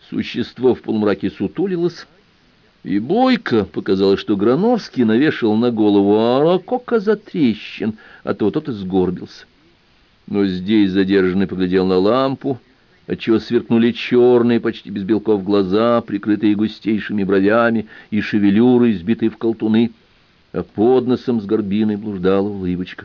Существо в полумраке сутулилось, и Бойко показалось, что Грановский навешал на голову Аракока затрещин, а то тот и сгорбился. Но здесь задержанный поглядел на лампу, отчего сверкнули черные, почти без белков глаза, прикрытые густейшими бровями и шевелюрой, сбитой в колтуны, а под носом с горбиной блуждала улыбочка.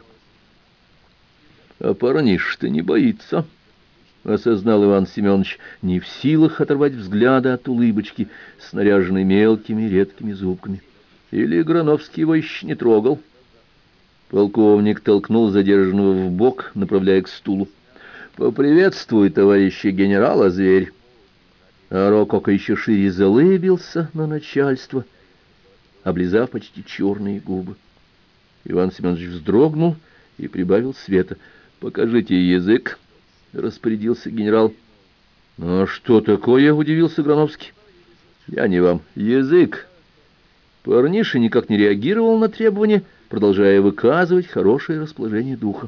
— А парниш-то не боится, — осознал Иван Семенович, не в силах оторвать взгляда от улыбочки, снаряженной мелкими редкими зубками. Или Грановский его еще не трогал. Полковник толкнул задержанного в бок, направляя к стулу. — Поприветствуй, товарища генерала, зверь. А Рококо еще шире залыбился на начальство, облизав почти черные губы. Иван Семенович вздрогнул и прибавил света. — Покажите язык, — распорядился генерал. — А что такое? — удивился Грановский. — Я не вам. Язык. Парниша никак не реагировал на требования, продолжая выказывать хорошее расположение духа.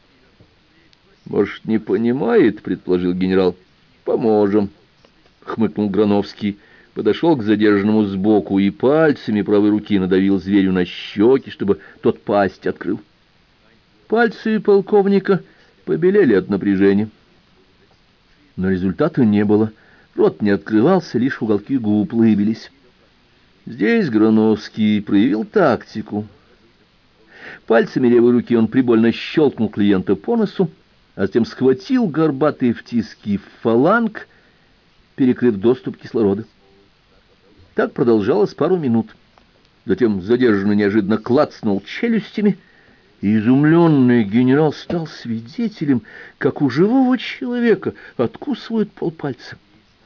— Может, не понимает, — предположил генерал. — Поможем, — хмыкнул Грановский, подошел к задержанному сбоку и пальцами правой руки надавил зверю на щеки, чтобы тот пасть открыл. Пальцы полковника побелели от напряжения. Но результата не было. Рот не открывался, лишь уголки губ лыбились. Здесь Грановский проявил тактику. Пальцами левой руки он прибольно щелкнул клиента по носу, а затем схватил горбатый в тиски фаланг, перекрыв доступ кислорода. Так продолжалось пару минут. Затем задержанный неожиданно клацнул челюстями, и изумленный генерал стал свидетелем, как у живого человека откусывают полпальца.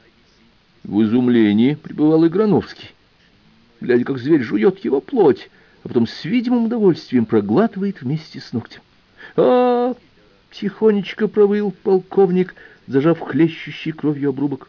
В изумлении пребывал и Грановский, глядя, как зверь жует его плоть, а потом с видимым удовольствием проглатывает вместе с ногтем. — тихонечко провыл полковник, зажав хлещущий кровью обрубок.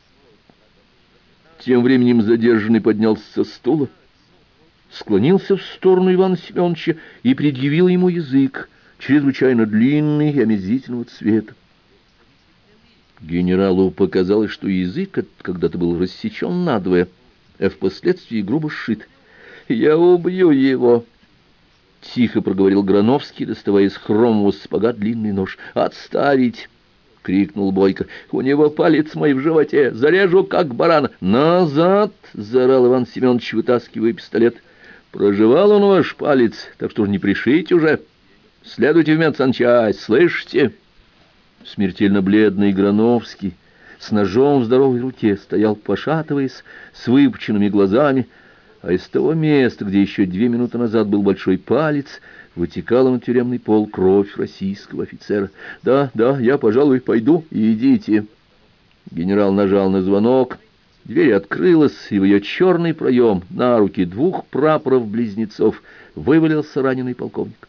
Тем временем задержанный поднялся со стула, склонился в сторону Ивана Семеновича и предъявил ему язык, чрезвычайно длинный и омерзительного цвета. Генералу показалось, что язык этот когда-то был рассечен надвое, а впоследствии грубо сшит. — Я убью его! — тихо проговорил Грановский, доставая из хромового сапога длинный нож. — Отставить! — крикнул Бойко. — У него палец мой в животе! Зарежу, как барана! — Назад! — заорал Иван Семенович, вытаскивая пистолет. — Прожевал он ваш палец, так что не пришить уже. Следуйте в медсанчасть, слышите? Смертельно бледный Грановский с ножом в здоровой руке стоял, пошатываясь, с выпученными глазами, а из того места, где еще 2 минуты назад был большой палец, вытекала на тюремный пол кровь российского офицера. — Да, я, пожалуй, пойду. Идите. Генерал нажал на звонок. Дверь открылась, и в ее черный проем на руки 2 прапоров-близнецов вывалился раненый полковник.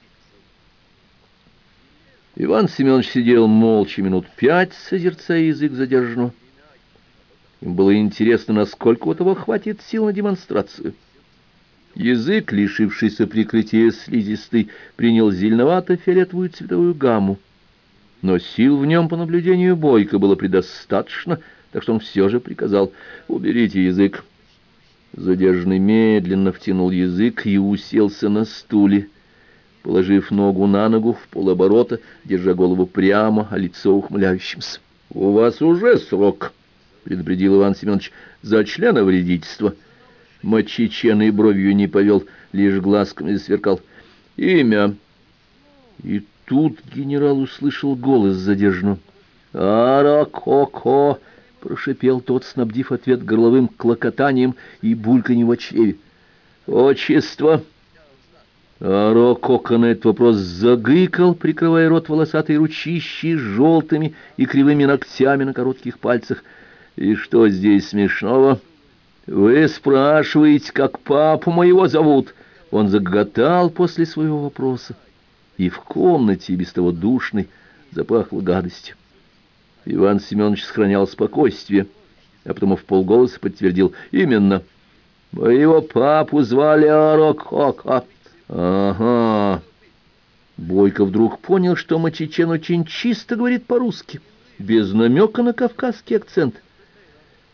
Иван Семенович сидел молча минут 5, созерцая язык задержанного. Им было интересно, насколько у того хватит сил на демонстрацию. Язык, лишившийся прикрытия слизистой, принял зеленовато-фиолетовую цветовую гамму. Но сил в нем, по наблюдению Бойко, было предостаточно, так что он все же приказал: «Уберите язык». Задержанный медленно втянул язык и уселся на стуле, положив ногу на ногу в полоборота, держа голову прямо, а лицо ухмыляющимся. — У вас уже срок, — предупредил Иван Семенович, — за членовредительство. Мочичен и бровью не повел, лишь глазками засверкал. — Имя. И тут генерал услышал голос задержанного. — Аракоко! — прошипел тот, снабдив ответ горловым клокотанием и бульканьем в чреве. — Отчество. Аракоко на этот вопрос загыкал, прикрывая рот волосатой ручищей с желтыми и кривыми ногтями на коротких пальцах. — И что здесь смешного? Вы спрашиваете, как папу моего зовут? Он загоготал после своего вопроса, и в комнате, без того душной, запахло гадостью. Иван Семенович сохранял спокойствие, а потом вполголоса подтвердил: — Именно. Моего папу звали Аракоко. — Ага. Бойко вдруг понял, что Мочичен очень чисто говорит по-русски, без намека на кавказский акцент.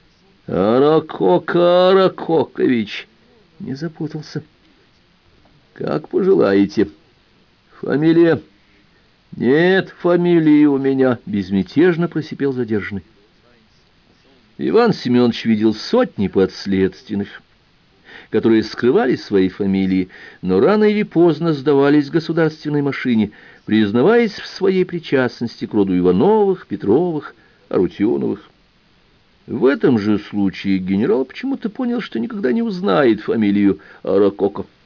Аракока Аракокович. Не запутался. Как пожелаете. Фамилия? Нет фамилии у меня, безмятежно просипел задержанный. Иван Семенович видел сотни подследственных, которые скрывали свои фамилии, но рано или поздно сдавались государственной машине, признаваясь в своей причастности к роду Ивановых, Петровых, Арутюновых. В этом же случае генерал почему-то понял, что никогда не узнает фамилию Аракока.